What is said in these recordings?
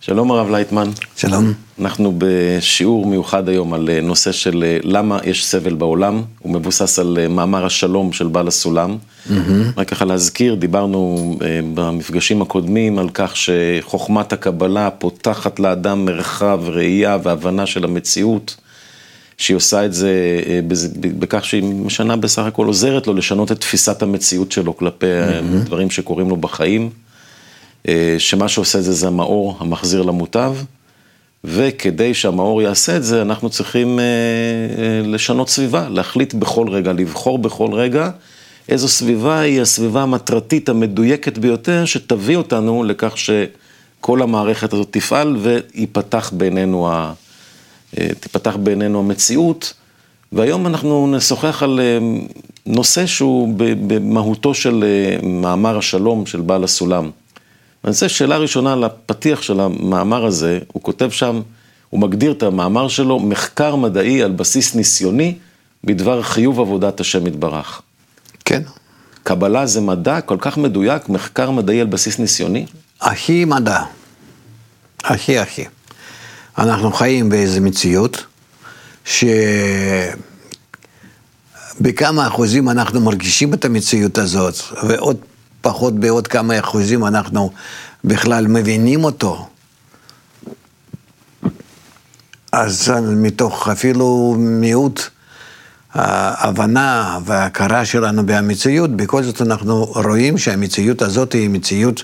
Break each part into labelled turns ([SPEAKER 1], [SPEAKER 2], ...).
[SPEAKER 1] שלום הרב לייטמן.
[SPEAKER 2] שלום.
[SPEAKER 1] אנחנו בשיעור מיוחד היום על נושא של למה יש סבל בעולם. הוא מבוסס על מאמר השלום של בעל הסולם. רק ככה להזכיר, דיברנו במפגשים הקודמים על כך שחוכמת הקבלה פותחת לאדם מרחב, ראייה והבנה של המציאות, שהיא עושה את זה בכך שהיא משנה בסך הכל, עוזרת לו לשנות את תפיסת המציאות שלו כלפי דברים שקורים לו בחיים. שמה שעושה את זה זה המאור המחזיר למוטב, וכדי שהמאור יעשה את זה, אנחנו צריכים לשנות סביבה, להחליט בכל רגע, לבחור בכל רגע, איזו סביבה היא הסביבה המטרתית המדויקת ביותר, שתביא אותנו לכך שכל המערכת הזאת תפעל, ויפתח בינינו המציאות, והיום אנחנו נשוחח על נושא שהוא במהותו של מאמר השלום של בעל הסולם. אני רוצה שאלה ראשונה לפתיח של המאמר הזה, הוא כותב שם, הוא מגדיר את המאמר שלו, מחקר מדעי על בסיס ניסיוני, בדבר חיוב עבודת השם יתברך.
[SPEAKER 2] כן.
[SPEAKER 1] קבלה זה מדע כל כך מדויק, מחקר מדעי על בסיס ניסיוני?
[SPEAKER 2] הכי מדע. הכי. אנחנו חיים באיזו מציאות, שבכמה אחוזים אנחנו מרגישים את המציאות הזאת, ועוד פחות בעוד כמה אחוזים אנחנו בכלל מבינים אותו. אז מתוך אפילו מיעוט ההבנה וההכרה שלנו במציאות, בכל זאת אנחנו רואים שהמציאות הזאת היא מציאות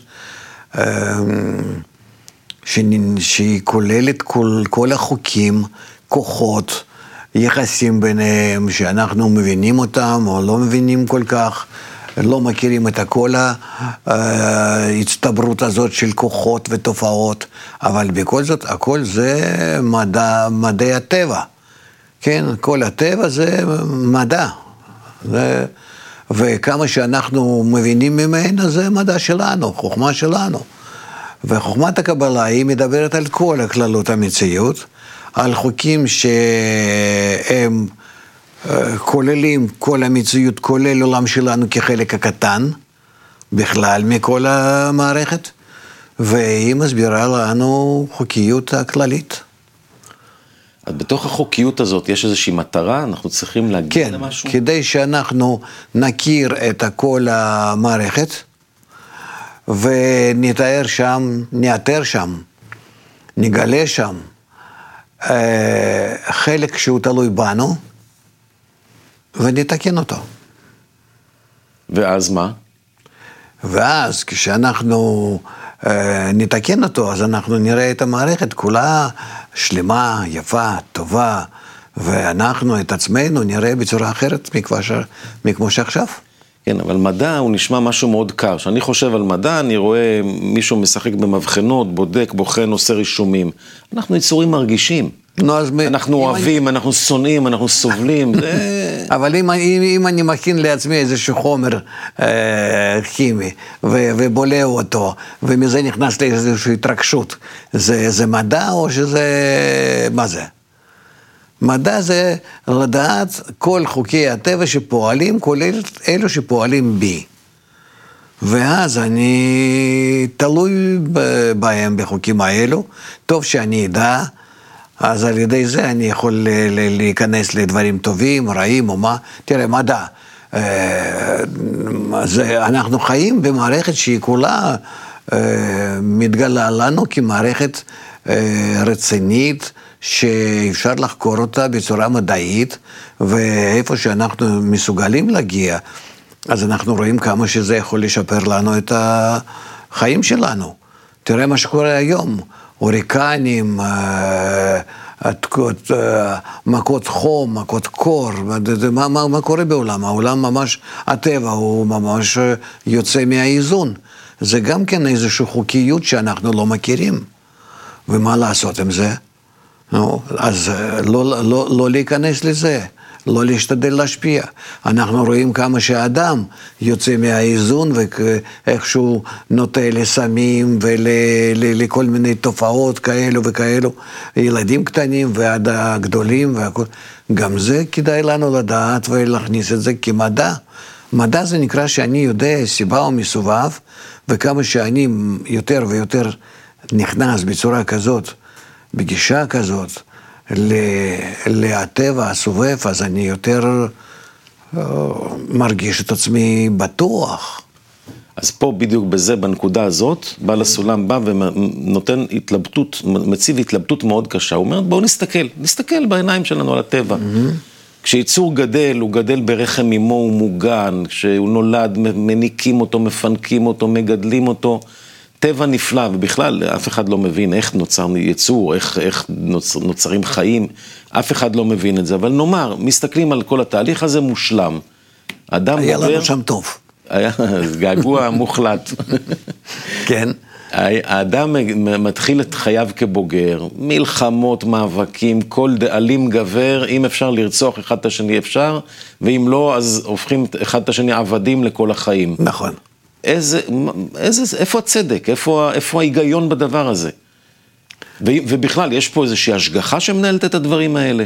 [SPEAKER 2] שהיא כוללת כל החוקים, כוחות, יחסים ביניהם, שאנחנו מבינים אותם או לא מבינים כל כך, לא מכירים את כל ההצטברות הזאת של כוחות ותופעות, אבל בכל זאת, הכל זה מדעי הטבע. כן, כל הטבע זה מדע. וכמה שאנחנו מבינים ממנו, זה מדע שלנו, חוכמה שלנו. וחוכמת הקבלה היא מדברת על כל הכללות המציאות, על חוקים שהם כוללים כל המציאות, כולל עולם שלנו כחלק הקטן, בכלל מכל המערכת, והיא מסבירה לנו חוקיות הכללית.
[SPEAKER 1] אז בתוך החוקיות הזאת יש איזושהי מטרה, אנחנו צריכים להגיע למשהו?
[SPEAKER 2] כן, כדי שאנחנו נכיר את כל המערכת, ונתאר שם, נאתר שם, נגלה שם, חלק שהוא תלוי בנו, ונתקן אותו.
[SPEAKER 1] ואז מה?
[SPEAKER 2] ואז כשאנחנו נתקן אותו, אז אנחנו נראה את המערכת כולה שלמה, יפה, טובה, ואנחנו את עצמנו נראה בצורה אחרת מכמו שעכשיו.
[SPEAKER 1] כן, אבל מדע הוא נשמע משהו מאוד קר. כשאני חושב על מדע, אני רואה מישהו משחק במבחנות, בודק, בוחן, עושה רישומים. אנחנו יצורים מרגישים. אנחנו אוהבים, אנחנו שונאים, אנחנו סובלים.
[SPEAKER 2] אבל אם אני מכין לעצמי איזשהו חומר כימי, ובולע אותו, ומזה נכנס לאיזושהי התרגשות, זה מדע או שזה... מה זה? מדע זה לדעת כל חוקי הטבע שפועלים, כולל אלו שפועלים בי. ואז אני תלוי בהם בחוקים האלו, טוב שאני אדע, אז על ידי זה אני יכול להיכנס לדברים טובים, רעים או מה. תראה, מדע. אנחנו חיים במערכת שהיא כולה מתגלה לנו כמערכת רצינית, שאפשר לחקור אותה בצורה מדעית, ואיפה שאנחנו מסוגלים להגיע, אז אנחנו רואים כמה שזה יכול לשפר לנו את החיים שלנו. תראה מה שקורה היום. הוריקנים, מכות חום, מכות קור, מה קורה בעולם? העולם ממש, הטבע הוא ממש יוצא מהאיזון. זה גם כן איזושהי חוקיות שאנחנו לא מכירים. ומה לעשות עם זה? אז לא להיכנס לזה. לא להשתדל להשפיע. אנחנו רואים כמה שהאדם יוצא מהאיזון ואיכשהו נוטה לסמים ולכל מיני תופעות כאלו וכאלו, ילדים קטנים ועד הגדולים והכל. גם זה כדאי לנו לדעת ולהכניס את זה כמדע. מדע זה נקרא שאני יודע סיבה ומסובב, וכמה שאני יותר ויותר נכנס בצורה כזאת, בגישה כזאת, לטבע הסובב, אז אני יותר מרגיש את עצמי בטוח.
[SPEAKER 1] אז פה בדיוק בזה, בנקודה הזאת, בעל הסולם בא ונותן התלבטות, מציב התלבטות מאוד קשה. הוא אומר, בואו נסתכל בעיניים שלנו על הטבע. כשיצור גדל, הוא גדל ברחם אמו, הוא מוגן, כשהוא נולד, מניקים אותו, מפנקים אותו, מגדלים אותו. טבע נפלא, ובכלל אף אחד לא מבין איך נוצר יצור, איך נוצרים חיים, אף אחד לא מבין את זה. אבל נאמר, מסתכלים על כל התהליך הזה מושלם.
[SPEAKER 2] היה לנו שם טוב.
[SPEAKER 1] היה געגוע מוחלט.
[SPEAKER 2] כן.
[SPEAKER 1] האדם מתחיל את חייו כבוגר, מלחמות, מאבקים, כל דאלים גבר, אם אפשר לרצוח אחד את השני אפשר, ואם לא, אז הופכים אחד את השני עבדים לכל החיים.
[SPEAKER 2] נכון.
[SPEAKER 1] איפה הצדק? איפה ההיגיון בדבר הזה? ובכלל, יש פה איזושהי השגחה שמנהלת את הדברים האלה?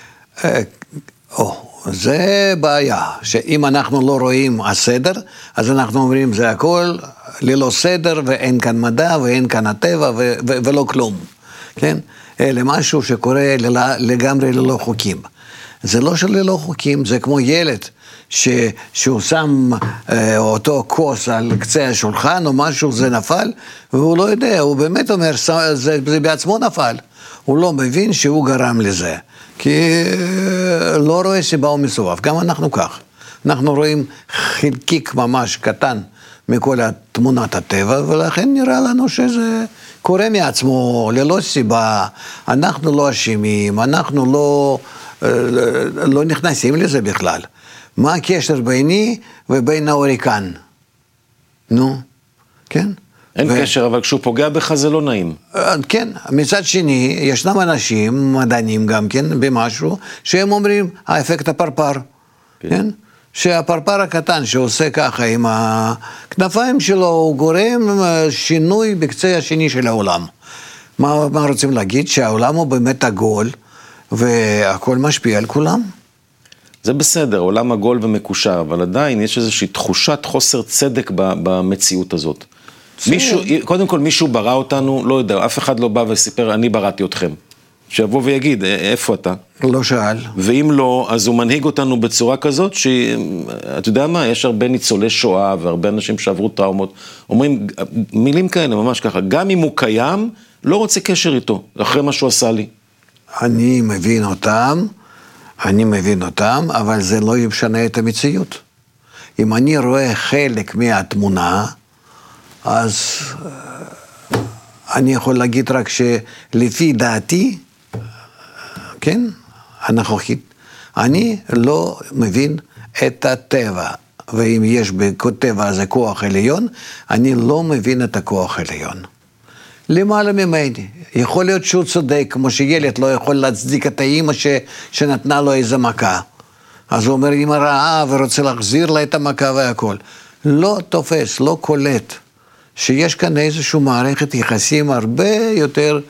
[SPEAKER 2] זה בעיה, שאם אנחנו לא רואים הסדר, אז אנחנו אומרים זה הכל ללא סדר, ואין כאן מדע, ואין כאן הטבע, ולא כלום. כן? אלה משהו שקורה לגמרי ללא חוקים. זה לא שללא חוקים, זה כמו ילד, שהוא שם אותו כוס על קצה השולחן, או משהו, זה נפל, והוא לא יודע, הוא באמת אומר, זה בעצמו נפל. הוא לא מבין שהוא גרם לזה. כי לא רואה שבא ומסובב, גם אנחנו כך. אנחנו רואים חלקיק ממש קטן מכל תמונת הטבע, ולכן נראה לנו שזה קורה מעצמו ללא סיבה, אנחנו לא אשמים, אנחנו לא נכנסים לזה בכלל. מה הקשר ביני ובין ההוריקן? נו, כן?
[SPEAKER 1] אין קשר, אבל כשהוא פוגע בך זה לא נעים.
[SPEAKER 2] כן, מצד שני, ישנם אנשים, מדענים גם כן, במשהו, שהם אומרים, האפקט הפרפר, כן? שהפרפר הקטן שעושה ככה עם הכנפיים שלו, הוא גורם שינוי בקצה השני של העולם. מה רוצים להגיד? שהעולם הוא באמת עגול, והכל משפיע על כולם.
[SPEAKER 1] זה בסדר, עולם עגול ומקושר, אבל עדיין יש איזושהי תחושת חוסר צדק במציאות הזאת. קודם כל מישהו ברא אותנו, לא יודע, אף אחד לא בא וסיפר, אני בראתי אתכם. שיבוא ויגיד, איפה אתה?
[SPEAKER 2] לא שאל.
[SPEAKER 1] ואם לא, אז הוא מנהיג אותנו בצורה כזאת, אתה יודע מה, יש הרבה ניצולי שואה, והרבה אנשים שעברו טראומות, אומרים מילים כאלה, ממש ככה, גם אם הוא קיים, לא רוצה קשר איתו, אחרי מה שהוא עשה לי.
[SPEAKER 2] אני מבין אותם, אבל זה לא ישנה את המציאות. אם אני רואה חלק מהתמונה, אז אני יכול להגיד רק שלפי דעתי, כן, הנוכחית, אני לא מבין את הטבע, ואם יש בטבע הזה כוח עליון, אני לא מבין את הכוח העליון. למעלה ממני, יכול להיות שהוא צודק, כמו שילד לא יכול להצדיק את האמא שנתנה לו איזה מכה. אז הוא אומר, אמא רעה ורוצה להחזיר לה את המכה והכל. לא תופס, לא קולט. שיש כאן איזושהי מערכת יחסים הרבה יותר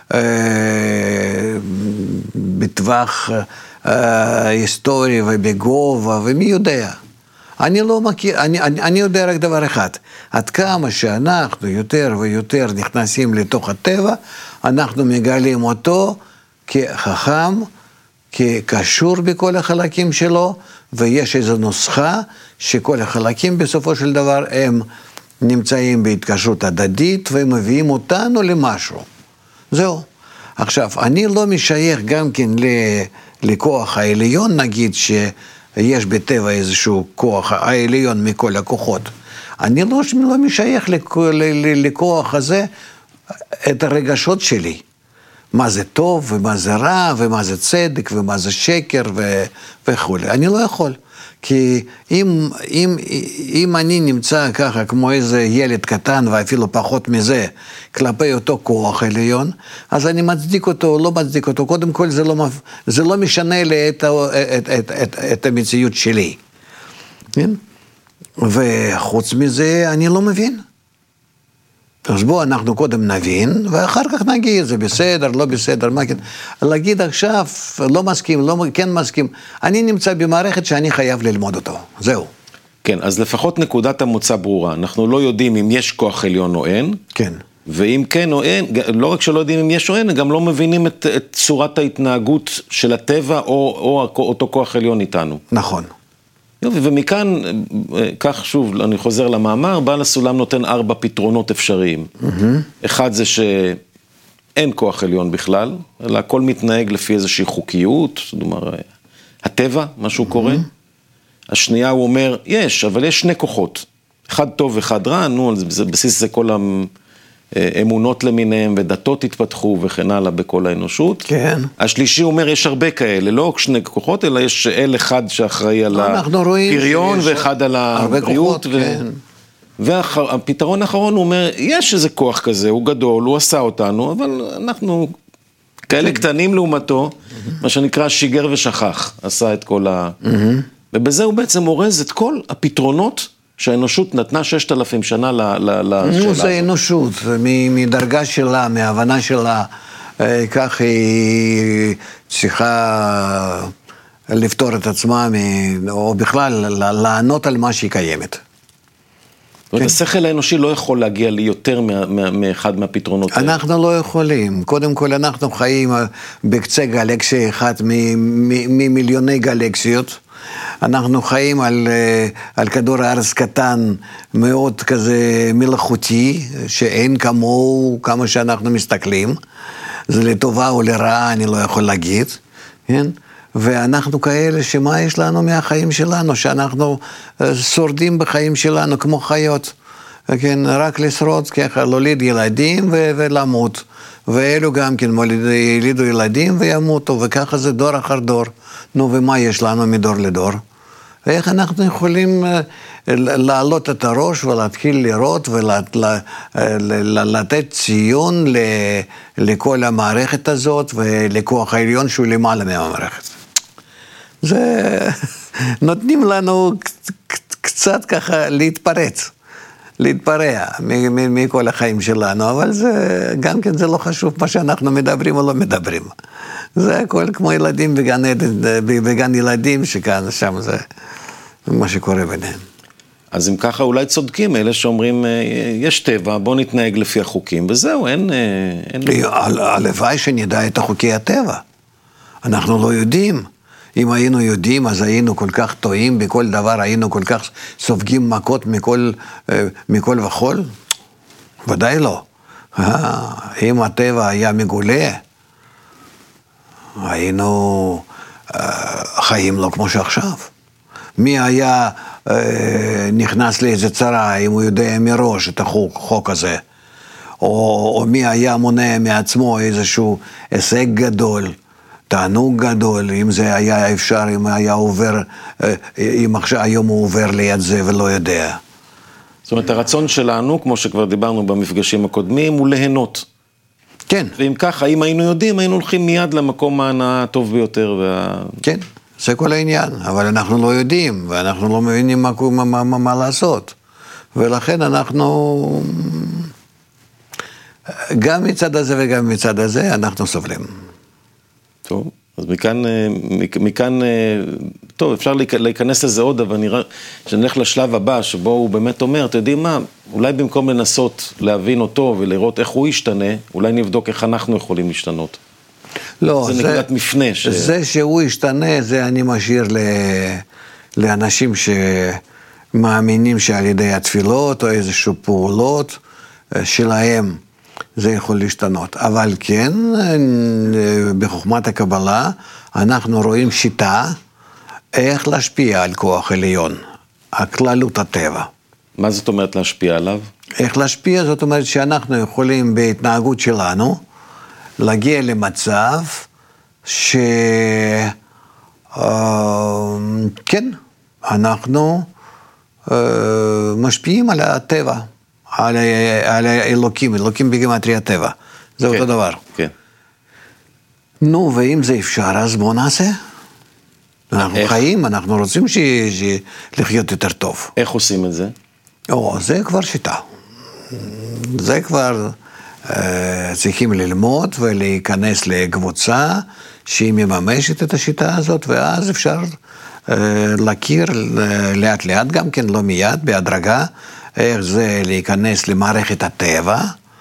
[SPEAKER 2] בטווח היסטורי ובגובה, ומי יודע. אני לא מכיר, אני יודע רק דבר אחד, עד כמה שאנחנו יותר ויותר נכנסים לתוך הטבע, אנחנו מגלים אותו כחכם, כקשור בכל החלקים שלו, ויש איזו נוסחה שכל החלקים בסופו של דבר הם נמצאים בהתקשרות הדדית, והם מביאים אותנו למשהו. זהו. עכשיו, אני לא משייך גם כן לכוח העליון, נגיד שיש בטבע איזשהו כוח העליון מכל הכוחות. אני לא משייך לכוח הזה את הרגשות שלי. מה זה טוב ומה זה רע ומה זה צדק ומה זה שקר וכו'. אני לא יכול. כי אם אני נמצא ככה כמו איזה ילד קטן ואפילו פחות מזה כלפי אותו כוח עליון, אז אני מצדיק אותו או לא מצדיק אותו. קודם כל זה לא משנה לי את המציאות שלי. כן? וחוץ מזה אני לא מבין. אז בואו אנחנו קודם נבין, ואחר כך נגיד, זה בסדר, לא בסדר, מה כן. להגיד עכשיו, לא מסכים, לא, כן מסכים. אני נמצא במערכת שאני חייב ללמוד אותו, זהו.
[SPEAKER 1] כן, אז לפחות נקודת המוצא ברורה. אנחנו לא יודעים אם יש כוח עליון או אין.
[SPEAKER 2] כן.
[SPEAKER 1] ואם כן או אין, לא רק שלא יודעים אם יש או אין, גם לא מבינים את צורת ההתנהגות של הטבע או אותו כוח עליון איתנו.
[SPEAKER 2] נכון.
[SPEAKER 1] ומכאן, כך שוב, אני חוזר למאמר, בעל הסולם נותן 4 פתרונות אפשריים. אחד זה שאין כוח עליון בכלל, אלא הכל מתנהג לפי איזושהי חוקיות, זאת אומרת, הטבע, מה שהוא קורא. השנייה הוא אומר, אבל יש 2 כוחות, אחד טוב ואחד רע, זה בסיס זה כל האמונות למיניהם ודתות התפתחו וכן הלאה בכל האנושות.
[SPEAKER 2] כן.
[SPEAKER 1] השלישי אומר, יש הרבה כאלה, לא 2 כוחות, אלא יש אל אחד שאחראי על הפריון ואחד על הבריאות.
[SPEAKER 2] כן.
[SPEAKER 1] והפתרון האחרון הוא אומר, יש איזה כוח כזה, הוא גדול, הוא עשה אותנו, אבל אנחנו כאלה קטנים לעומתו, מה שנקרא שיגר ושכח, עשה את כל ובזה הוא בעצם אורז את כל הפתרונות שהאנושות נתנה 6,000 שנה לשאלה.
[SPEAKER 2] זה אנושות, מדרגה שלה, מההבנה שלה, כך היא צריכה לפתור את עצמה, או בכלל לענות על מה שהיא קיימת.
[SPEAKER 1] השכל האנושי לא יכול להגיע לי יותר מאחד מהפתרונות האלה.
[SPEAKER 2] אנחנו לא יכולים. קודם כל אנחנו חיים בקצה גלקסיה אחת ממיליוני גלקסיות. אנחנו חיים על כדור הארץ קטן, מאוד כזה מלאכותי, שאין כמוהו כמה שאנחנו מסתכלים. זה לטובה או לרעה, אני לא יכול להגיד, כן? ואנחנו כאלה שמה יש לנו מהחיים שלנו, שאנחנו שורדים בחיים שלנו כמו חיות, כן? רק לשרוד ככה, להוליד ילדים ולמות. ואלו גם כן ילידו ילדים וימותו, וככה זה דור אחר דור. נו, ומה יש לנו מדור לדור? ואיך אנחנו יכולים להעלות את הראש ולהתחיל לראות ולתת ציון לכל המערכת הזאת ולכוח העליון שהוא למעלה מהמערכת. זה נותנים לנו קצת ככה להתפרע מכל החיים שלנו, אבל זה גם כן זה לא חשוב מה שאנחנו מדברים או לא מדברים. זה הכל כמו ילדים בגן ילדים שכאן, שם זה מה שקורה ביניהם.
[SPEAKER 1] אז אם ככה אולי צודקים אלה שאומרים, יש טבע, בוא נתנהג לפי החוקים, וזהו, אין...
[SPEAKER 2] הלוואי שנדע את החוקי הטבע. אנחנו לא יודעים. אם היינו יודעים, אז היינו כל כך טועים בכל דבר, היינו כל כך סופגים מכות מכל וכל? ודאי לא. אם הטבע היה מגולה, היינו חיים לא כמו שעכשיו. מי היה נכנס לאיזה צרה, אם הוא יודע מראש את החוק הזה, או מי היה מונע מעצמו איזשהו הישג גדול, תענוג גדול, אם זה היה אפשר, אם היה עובר, אם היום הוא עובר ליד זה ולא יודע.
[SPEAKER 1] זאת אומרת, הרצון שלנו, כמו שכבר דיברנו במפגשים הקודמים, הוא ליהנות.
[SPEAKER 2] כן.
[SPEAKER 1] ואם ככה, אם היינו יודעים, היינו הולכים מיד למקום ההנאה הטוב ביותר.
[SPEAKER 2] כן, זה כל העניין, אבל אנחנו לא יודעים, ואנחנו לא מבינים מה לעשות. ולכן אנחנו, גם מצד הזה וגם מצד הזה, אנחנו סובלים.
[SPEAKER 1] טוב, אז מכאן, טוב, אפשר להיכנס לזה עוד, אבל נראה שנלך לשלב הבא, שבו הוא באמת אומר, אתה יודעים מה, אולי במקום לנסות להבין אותו ולראות איך הוא ישתנה, אולי נבדוק איך אנחנו יכולים להשתנות.
[SPEAKER 2] לא,
[SPEAKER 1] זה נקודת מפנה.
[SPEAKER 2] זה שהוא ישתנה, זה אני משאיר לאנשים שמאמינים שעל ידי התפילות או איזשהו פעולות שלהם, זה יכול להשתנות. אבל כן, בחוכמת הקבלה, אנחנו רואים שיטה איך להשפיע על כוח עליון, הכללות הטבע.
[SPEAKER 1] מה זאת אומרת להשפיע עליו?
[SPEAKER 2] איך להשפיע, זאת אומרת שאנחנו יכולים בהתנהגות שלנו, להגיע למצב כן, אנחנו משפיעים על הטבע. על האלוקים, אלוקים בגימטריה הטבע. זה אותו דבר.
[SPEAKER 1] כן.
[SPEAKER 2] נו, ואם זה אפשר, אז בואו נעשה. אנחנו חיים, אנחנו רוצים לחיות יותר טוב.
[SPEAKER 1] איך עושים את זה?
[SPEAKER 2] זה כבר שיטה. זה כבר צריכים ללמוד ולהיכנס לקבוצה שהיא מממשת את השיטה הזאת, ואז אפשר להכיר לאט לאט גם כן, לא מיד, בהדרגה, איך זה להיכנס למערכת הטבע,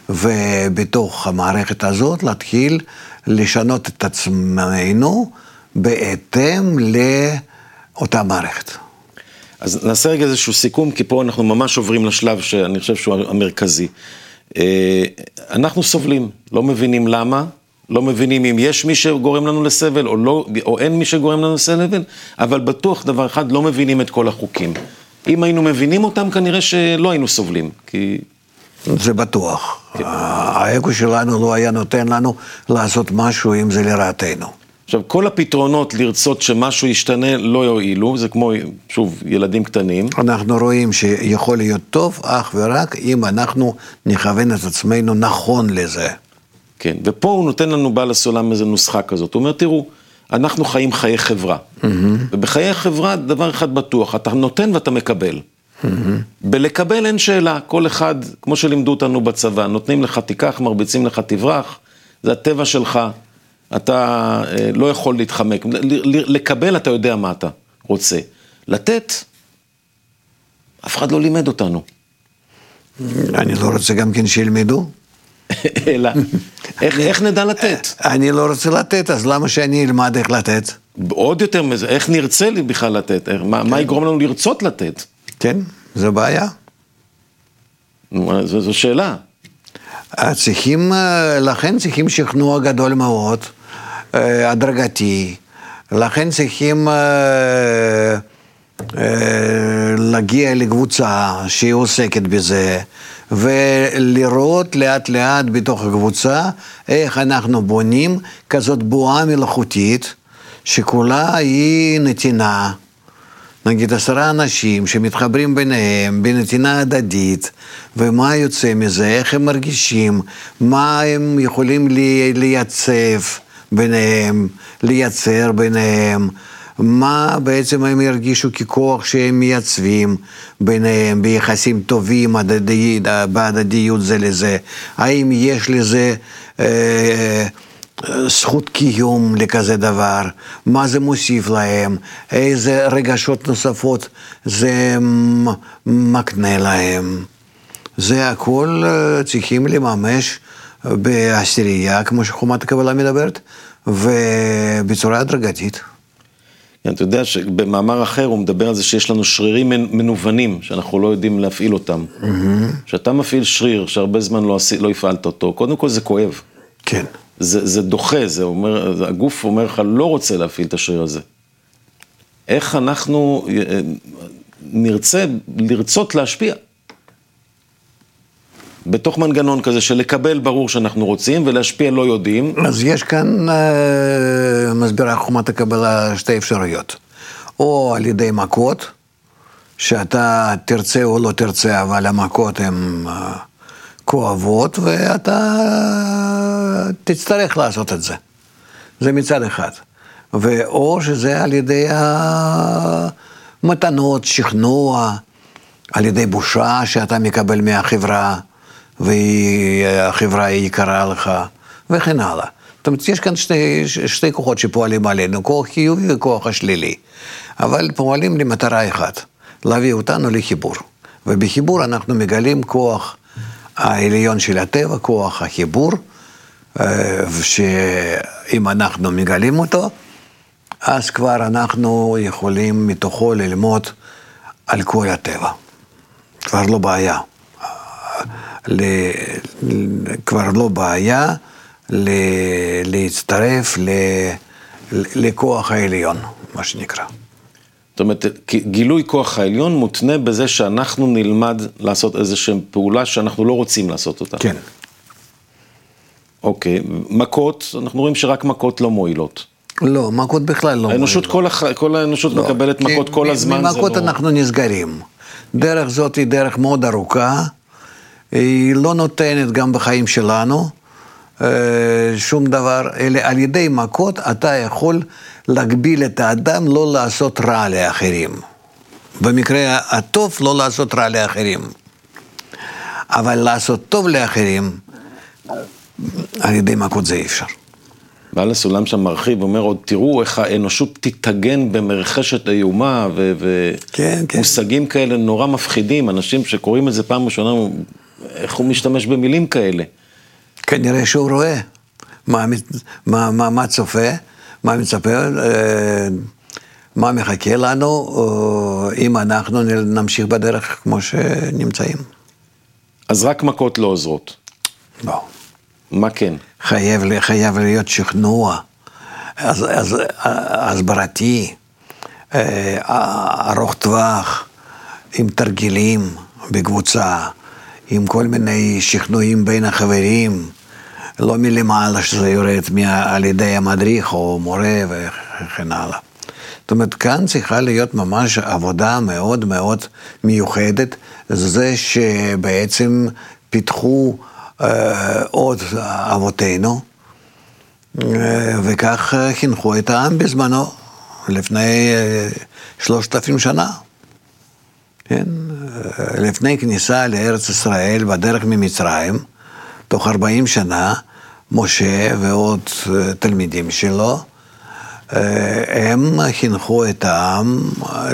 [SPEAKER 2] ובתוך המערכת הזאת להתחיל לשנות את עצמנו בהתאם לאותה מערכת.
[SPEAKER 1] אז נעשה רגע איזשהו סיכום, כי פה אנחנו ממש עוברים לשלב שאני חושב שהוא המרכזי. אנחנו סובלים, לא מבינים למה, לא מבינים אם יש מי שגורם לנו לסבל או, לא, או אין מי שגורם לנו לסבל, אבל בטוח דבר אחד, לא מבינים את כל החוקים. אם היינו מבינים אותם, כנראה שלא היינו סובלים, כי...
[SPEAKER 2] זה בטוח. כן. האגו שלנו לא היה נותן לנו לעשות משהו אם זה לרעתנו.
[SPEAKER 1] עכשיו, כל הפתרונות לרצות שמשהו ישתנה לא יועילו, זה כמו, שוב, ילדים קטנים.
[SPEAKER 2] אנחנו רואים שיכול להיות טוב אך ורק אם אנחנו נכוון את עצמנו נכון לזה.
[SPEAKER 1] כן, ופה הוא נותן לנו בעל הסולם איזו נוסחה כזאת. הוא אומר, תראו, אנחנו חיים חיי חברה. ובחיי חברה דבר אחד בטוח, אתה נותן ואתה מקבל. בלקבל אין שאלה, כל אחד, כמו שלימדו אותנו בצבא, נותנים לך תיקח, מרביצים לך תברח, זה הטבע שלך. אתה לא יכול להתחמק, לקבל אתה יודע מה אתה רוצה, לתת, אף אחד לא לימד אותנו.
[SPEAKER 2] אני לא רוצה גם כן שילמדו.
[SPEAKER 1] אלא, איך נדע לתת?
[SPEAKER 2] אני לא רוצה לתת, אז למה שאני אלמד איך לתת?
[SPEAKER 1] עוד יותר מזה, איך נרצה לי בכלל לתת? מה יגרום לנו לרצות לתת?
[SPEAKER 2] כן, זו בעיה.
[SPEAKER 1] זו שאלה.
[SPEAKER 2] לכן צריכים שכנוע גדול מאוד, הדרגתי, לכן צריכים להגיע לקבוצה שהיא עוסקת בזה, ולראות לאט לאט בתוך הקבוצה איך אנחנו בונים כזאת בועה מלאכותית, שכולה היא נתינה. נגיד 10 אנשים שמתחברים ביניהם, בנתינה הדדית, ומה יוצא מזה, איך הם מרגישים, מה הם יכולים לייצב ביניהם, לייצר ביניהם, מה בעצם הם ירגישו ככוח שהם מייצבים ביניהם, ביחסים טובים, בהדדיות זה לזה, האם יש לזה זכות קיום לכזה דבר, מה זה מוסיף להם, איזה רגשות נוספות זה מקנה להם. זה הכל צריכים לממש בעשירייה, כמו שחומת הקבלה מדברת, ובצורה הדרגתית.
[SPEAKER 1] אתה יודע שבמאמר אחר הוא מדבר על זה שיש לנו שרירים מנוונים, שאנחנו לא יודעים להפעיל אותם. כשאתה מפעיל שריר שהרבה זמן לא הפעלת אותו, קודם כל זה כואב.
[SPEAKER 2] כן.
[SPEAKER 1] זה דוחה, הגוף אומר לך, לא רוצה להפעיל את השריר הזה. איך אנחנו לרצות להשפיע? בתוך מנגנון כזה של לקבל ברור שאנחנו רוצים, ולהשפיע לא יודעים.
[SPEAKER 2] אז יש כאן, מסבירה חומת הקבלה 2 אפשרויות. או על ידי מכות, שאתה תרצה או לא תרצה, אבל המכות הן כואבות, ואתה תצטרך לעשות את זה. זה מצד אחד. או שזה על ידי המתנות, שכנוע, על ידי בושה שאתה מקבל מהחברה, והחברה היא יקרה לך, וכן הלאה. זאת אומרת, יש כאן שתי כוחות שפועלים עלינו, כוח חיובי וכוח השלילי. אבל פועלים למטרה אחת, להביא אותנו לחיבור. ובחיבור אנחנו מגלים כוח העליון של הטבע, כוח החיבור, שאם אנחנו מגלים אותו, אז כבר אנחנו יכולים מתוכו ללמוד על כל הטבע. כבר לא בעיה. כבר לא בעיה להצטרף לכוח העליון, מה שנקרא.
[SPEAKER 1] זאת אומרת, גילוי כוח העליון מותנה בזה שאנחנו נלמד לעשות איזושהי פעולה שאנחנו לא רוצים לעשות אותה.
[SPEAKER 2] כן.
[SPEAKER 1] אוקיי, מכות, אנחנו רואים שרק מכות לא מועילות.
[SPEAKER 2] לא, מכות בכלל לא
[SPEAKER 1] האנושות,
[SPEAKER 2] מועילות.
[SPEAKER 1] כל האנושות לא, מקבלת מכות כל הזמן.
[SPEAKER 2] ממכות לא... אנחנו נסגרים. דרך זאת היא דרך מאוד ארוכה, היא לא נותנת גם בחיים שלנו שום דבר, אלא על ידי מכות אתה יכול להגביל את האדם לא לעשות רע לאחרים. במקרה הטוב לא לעשות רע לאחרים. אבל לעשות טוב לאחרים, על ידי מכות זה אי אפשר.
[SPEAKER 1] בעל הסולם שם מרחיב, אומר עוד, תראו איך האנושות תתגן במרחשת איומה, ומושגים כאלה נורא מפחידים, אנשים שקוראים את זה פעם ראשונה, איך הוא משתמש במילים כאלה?
[SPEAKER 2] כנראה שהוא רואה מה צופה, מה מצפה, מה מחכה לנו, אם אנחנו נמשיך בדרך כמו שנמצאים.
[SPEAKER 1] אז רק מכות לא עוזרות.
[SPEAKER 2] לא.
[SPEAKER 1] מה כן?
[SPEAKER 2] חייב להיות שכנוע, הסברתי, ארוך טווח, עם תרגילים בקבוצה, עם כל מיני שכנועים בין החברים, לא מלמעלה שזה יורד על ידי המדריך או מורה וכן הלאה. זאת אומרת, כאן צריכה להיות ממש עבודה מאוד מאוד מיוחדת, זה שבעצם פיתחו עוד אבותינו, וכך חינכו את העם בזמנו, לפני 3,000 שנה. כן? לפני כניסה לארץ ישראל בדרך ממצרים, תוך 40 שנה, משה ועוד תלמידים שלו, הם חינכו את העם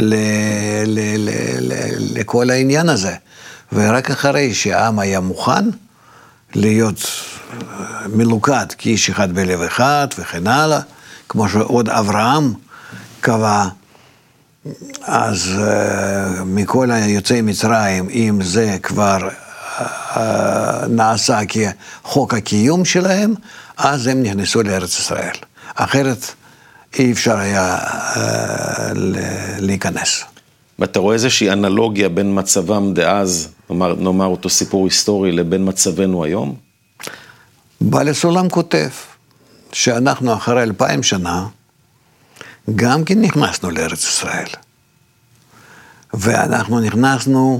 [SPEAKER 2] לכל העניין הזה. ורק אחרי שהעם היה מוכן להיות מלוכד כאיש אחד בלב אחד וכן הלאה, כמו שעוד אברהם קבע, אז מכל היוצאי מצרים, אם זה כבר נעשה כחוק הקיום שלהם, אז הם נכנסו לארץ ישראל. אחרת אי אפשר היה להיכנס.
[SPEAKER 1] ואתה רואה איזושהי אנלוגיה בין מצבם דאז, נאמר אותו סיפור היסטורי, לבין מצבנו היום?
[SPEAKER 2] בעל הסולם כותב שאנחנו אחרי 2000 שנה גם כן נכנסנו לארץ ישראל. ואנחנו נכנסנו,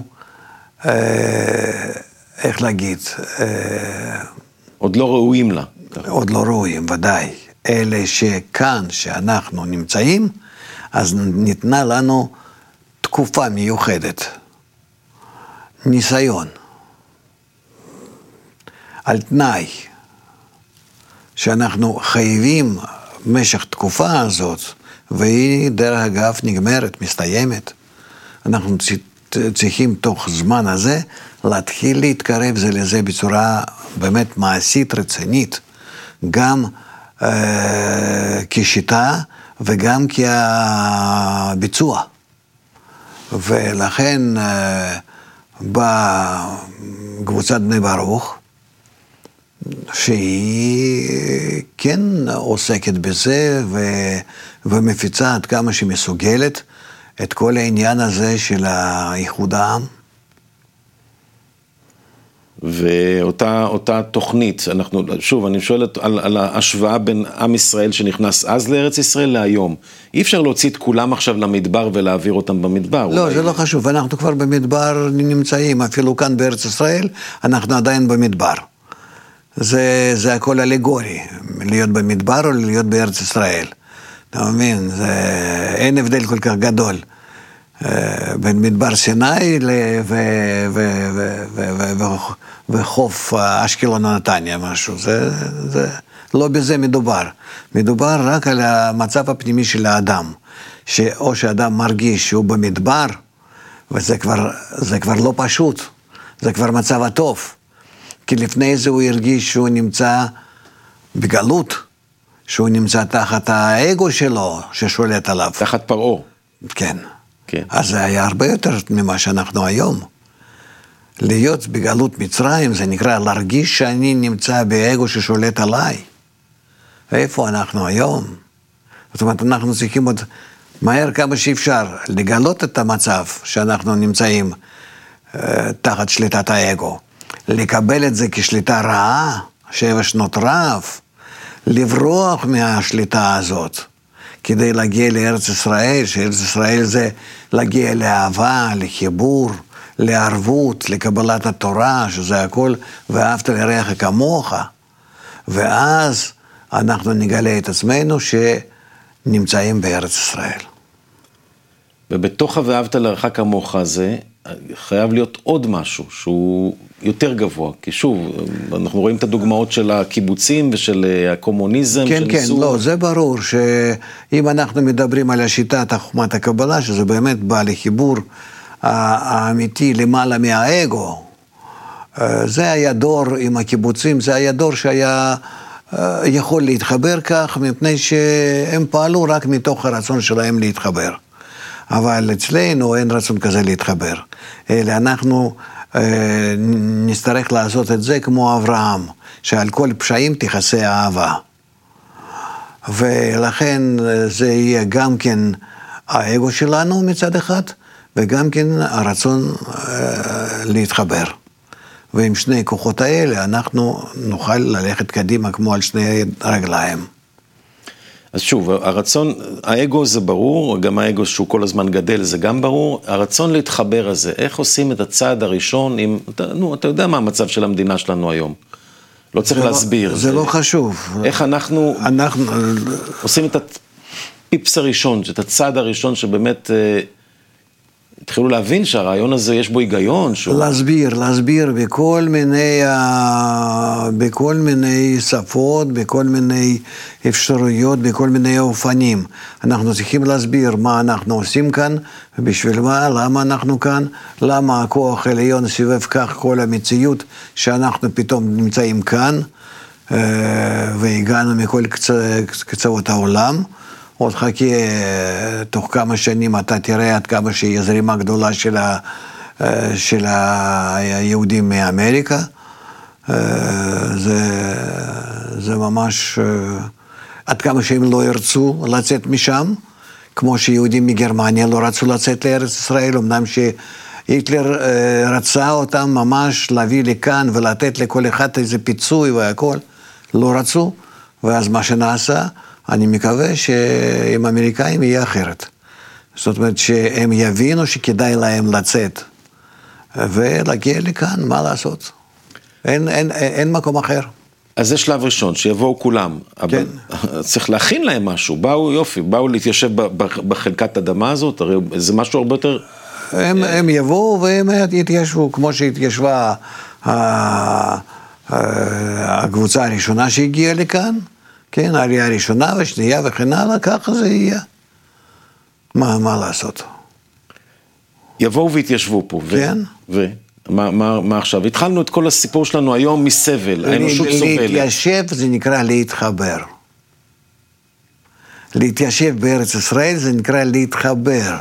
[SPEAKER 2] איך להגיד?
[SPEAKER 1] עוד לא ראויים לה.
[SPEAKER 2] עוד לא ראויים, ודאי. אלה שכאן, שאנחנו נמצאים, אז ניתנה לנו תקופה מיוחדת, ניסיון, על תנאי, שאנחנו חייבים במשך תקופה הזאת, והיא דרך אגב נגמרת, מסתיימת, אנחנו צריכים תוך זמן הזה להתחיל להתקרב זה לזה בצורה באמת מעשית רצינית, גם כשיטה וגם כביצוע. ולכן באה קבוצת בני ברוך, שהיא כן עוסקת בזה ומפיצה עד כמה שהיא מסוגלת את כל העניין הזה של איחוד העם.
[SPEAKER 1] ואותה תוכנית, שוב, אני שואל על ההשוואה בין עם ישראל שנכנס אז לארץ ישראל להיום. אי אפשר להוציא את כולם עכשיו למדבר ולהעביר אותם במדבר.
[SPEAKER 2] לא, זה לא חשוב, אנחנו כבר במדבר נמצאים, אפילו כאן בארץ ישראל, אנחנו עדיין במדבר. זה הכל אלגורי, להיות במדבר או להיות בארץ ישראל. אתה מבין, אין הבדל כל כך גדול. בין מדבר סיני וחוף אשקלון ונתניה, משהו. לא בזה מדובר. מדובר רק על המצב הפנימי של האדם, שאו שהאדם מרגיש שהוא במדבר, וזה כבר לא פשוט, זה כבר מצב הטוב. כי לפני זה הוא הרגיש שהוא נמצא בגלות, שהוא נמצא תחת האגו שלו, ששולט עליו.
[SPEAKER 1] תחת פרעה.
[SPEAKER 2] כן. כן. אז זה היה הרבה יותר ממה שאנחנו היום. להיות בגלות מצרים, זה נקרא להרגיש שאני נמצא באגו ששולט עליי. איפה אנחנו היום? זאת אומרת, אנחנו צריכים עוד מהר כמה שאפשר לגלות את המצב שאנחנו נמצאים תחת שליטת האגו. לקבל את זה כשליטה רעה, 7 שנות רעב, לברוח מהשליטה הזאת. כדי להגיע לארץ ישראל, שארץ ישראל זה להגיע לאהבה, לחיבור, לערבות, לקבלת התורה, שזה הכל, ואהבת לרעך כמוך. ואז אנחנו נגלה את עצמנו שנמצאים בארץ ישראל.
[SPEAKER 1] ובתוך ואהבת לרעך כמוך הזה, חייב להיות עוד משהו שהוא יותר גבוה, כי שוב, אנחנו רואים את הדוגמאות של הקיבוצים ושל הקומוניזם.
[SPEAKER 2] כן, כן, לא, זה ברור שאם אנחנו מדברים על השיטת חוכמת הקבלה, שזה באמת בא לחיבור האמיתי למעלה מהאגו, זה היה דור עם הקיבוצים, זה היה דור שהיה יכול להתחבר כך, מפני שהם פעלו רק מתוך הרצון שלהם להתחבר. אבל אצלנו אין רצון כזה להתחבר. אלא אנחנו נצטרך לעשות את זה כמו אברהם, שעל כל פשעים תכסה אהבה. ולכן זה יהיה גם כן האגו שלנו מצד אחד, וגם כן הרצון להתחבר. ועם שני כוחות האלה אנחנו נוכל ללכת קדימה כמו על שני רגליים.
[SPEAKER 1] אז שוב, הרצון, האגו זה ברור, גם האגו שהוא כל הזמן גדל זה גם ברור, הרצון להתחבר הזה, איך עושים את הצעד הראשון, אתה יודע מה המצב של המדינה שלנו היום, לא צריך להסביר.
[SPEAKER 2] זה לא חשוב.
[SPEAKER 1] איך אנחנו עושים את הפיפס הראשון, את הצעד הראשון שבאמת התחילו להבין שהרעיון הזה יש בו היגיון.
[SPEAKER 2] להסביר בכל מיני שפות, בכל מיני אפשרויות, בכל מיני אופנים. אנחנו צריכים להסביר מה אנחנו עושים כאן, ובשביל מה, למה אנחנו כאן, למה הכוח העליון סובב כך כל המציאות, שאנחנו פתאום נמצאים כאן, והגענו מכל קצוות העולם. עוד חכי, תוך כמה שנים אתה תראה עד כמה שהיא זרימה גדולה של היהודים מאמריקה. זה ממש, עד כמה שהם לא ירצו לצאת משם, כמו שיהודים מגרמניה לא רצו לצאת לארץ ישראל, אמנם שהיטלר רצה אותם ממש להביא לכאן ולתת לכל אחד איזה פיצוי והכל, לא רצו, ואז מה שנעשה, אני מקווה שעם האמריקאים יהיה אחרת. זאת אומרת שהם יבינו שכדאי להם לצאת ולהגיע לכאן, מה לעשות? אין מקום אחר.
[SPEAKER 1] אז זה שלב ראשון, שיבואו כולם.
[SPEAKER 2] כן.
[SPEAKER 1] צריך להכין להם משהו, באו להתיישב בחלקת אדמה הזאת, הרי זה משהו הרבה יותר...
[SPEAKER 2] הם יבואו והם יתיישבו, כמו שהתיישבה הקבוצה הראשונה שהגיעה לכאן, כן, העלייה הראשונה והשנייה וכן הלאה, ככה זה יהיה. מה לעשות?
[SPEAKER 1] יבואו והתיישבו פה.
[SPEAKER 2] כן.
[SPEAKER 1] מה עכשיו? התחלנו את כל הסיפור שלנו היום מסבל, האנושות סובלת.
[SPEAKER 2] להתיישב זה נקרא להתחבר. להתיישב בארץ ישראל זה נקרא להתחבר.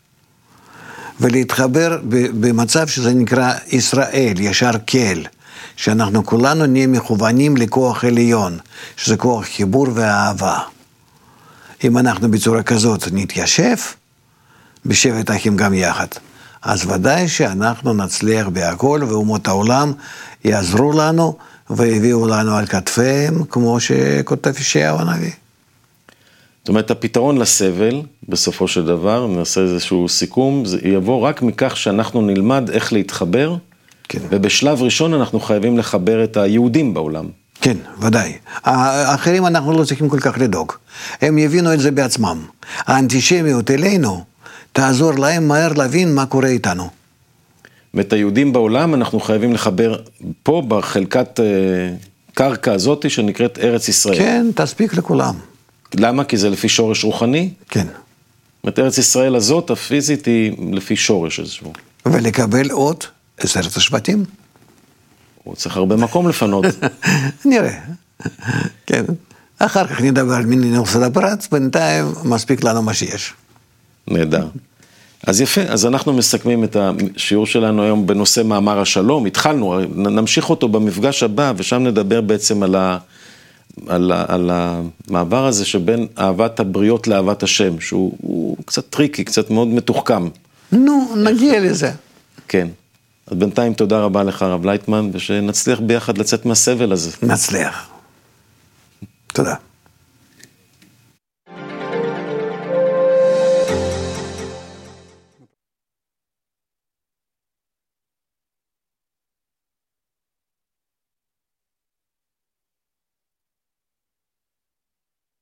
[SPEAKER 2] ולהתחבר במצב שזה נקרא ישראל, ישר כל. שאנחנו כולנו נהיה מכוונים לכוח עליון, שזה כוח חיבור ואהבה. אם אנחנו בצורה כזאת נתיישב, בשבט אחים גם יחד, אז ודאי שאנחנו נצליח בהכל, ואומות העולם יעזרו לנו, והביאו לנו על כתפיהם, כמו שכותב ישעיהו הנביא.
[SPEAKER 1] זאת אומרת, הפתרון לסבל, בסופו של דבר, נעשה איזשהו סיכום, זה יבוא רק מכך שאנחנו נלמד איך להתחבר, כן. ובשלב ראשון אנחנו חייבים לחבר את היהודים בעולם.
[SPEAKER 2] כן, ודאי. האחרים אנחנו לא צריכים כל כך לדאוג. הם יבינו את זה בעצמם. האנטישמיות אלינו תעזור להם מהר להבין מה קורה איתנו.
[SPEAKER 1] ואת היהודים בעולם אנחנו חייבים לחבר פה בחלקת קרקע הזאת שנקראת ארץ ישראל.
[SPEAKER 2] כן, תספיק לכולם.
[SPEAKER 1] למה? כי זה לפי שורש רוחני?
[SPEAKER 2] כן.
[SPEAKER 1] את ארץ ישראל הזאת, הפיזית, היא לפי שורש איזשהו.
[SPEAKER 2] ולקבל עוד 10 השבטים.
[SPEAKER 1] הוא צריך הרבה מקום לפנות.
[SPEAKER 2] נראה. כן. אחר כך נדבר על מיני נושא הפרט, בינתיים מספיק לנו מה שיש.
[SPEAKER 1] נהדר. אז יפה, אז אנחנו מסכמים את השיעור שלנו היום בנושא מאמר השלום. התחלנו, נמשיך אותו במפגש הבא, ושם נדבר בעצם על המעבר הזה שבין אהבת הבריות לאהבת השם, שהוא קצת טריקי, קצת מאוד מתוחכם.
[SPEAKER 2] נו, נגיע לזה.
[SPEAKER 1] כן. אז בינתיים תודה רבה לך הרב לייטמן, ושנצליח ביחד לצאת מהסבל הזה.
[SPEAKER 2] נצליח. תודה.